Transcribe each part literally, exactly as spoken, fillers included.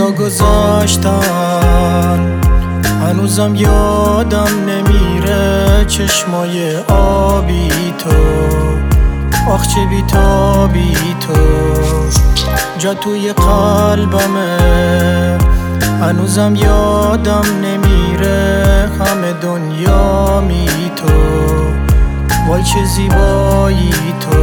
تا گذاشتن هنوزم یادم نمیره چشمای آبی تو، آخ چه بی‌تابی تو، جا توی قلبمه هنوزم یادم نمیره همه دنیا می تو، وای چه زیبایی تو.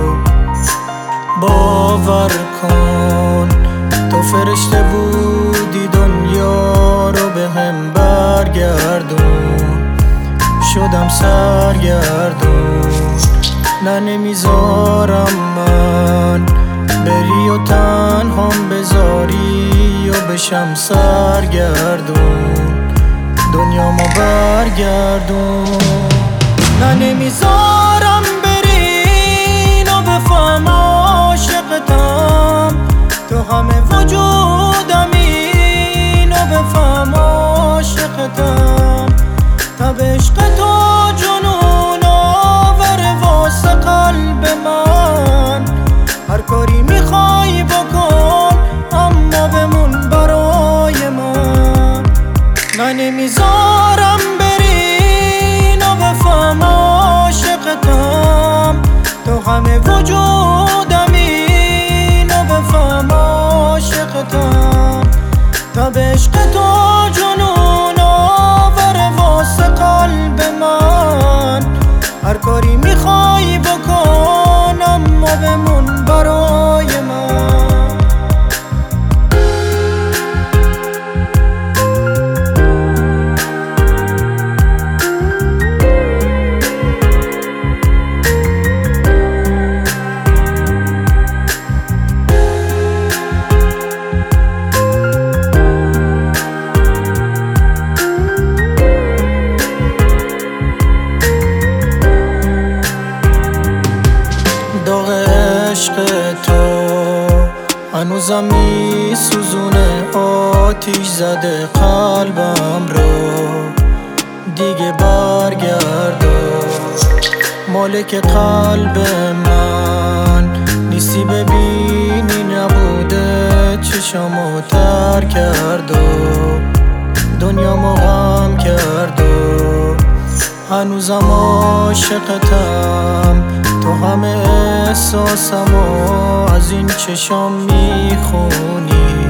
باور کن تو فرشته بودی دنیا رو به هم برگردون، شدم سرگردون. نه نمیذارم من بری و تنهام بذاری و بشم سرگردون، دنیامو برگردون. نه نمیذارم بری و بفهم عاشقتم، تو همه وجودمی و بفهم عاشقتم. تا به عشق تو جنون آوره واسه قلب من، هر کاری میخوای بکن اما بمون برای من. من نمیذارم بری و بفهم عاشقتم، تو همه وجودمی و بفهم عاشقتم. تا به عشق تو جنون آوره واسه قلب من، هر کاری میخوای بکن اما بمون برای من. داغ عشق تو هنوزم می سوزونه، آتیش زده قلبم رو، دیگه برگرده. مالک قلب من نیستی ببینی، نبوده چشامو تر کرد و دنیامو غم کرد و هنوزم عاشقتم. تو همه احساسمو از این چشام میخونی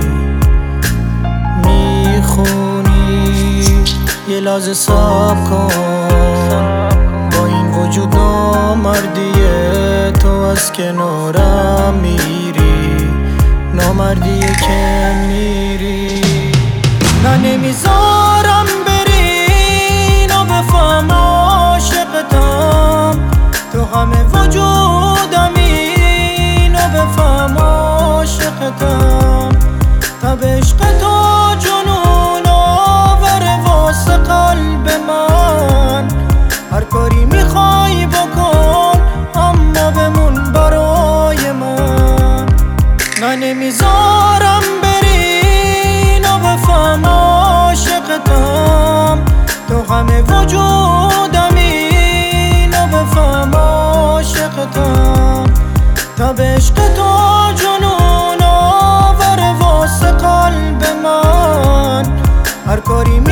میخونی. یه لحظه صبر کن، با این وجود نامردیه تو از کنارم میری، نامردیه که میری. نه نمیذارم بری و بفهم عاشقتم، تو همه وجودمی و بفهم عاشقتم. تا به عشق تو جنون آوره واسه قلب من، هر کاری میخوای بکن اما بمون برای من. من نمیذارم بری و بفهم عاشقتم، تو همه وجودمی و بفهم عاشقتم. تا به عشق تو جنون آوره واسه قلب من، هر کاری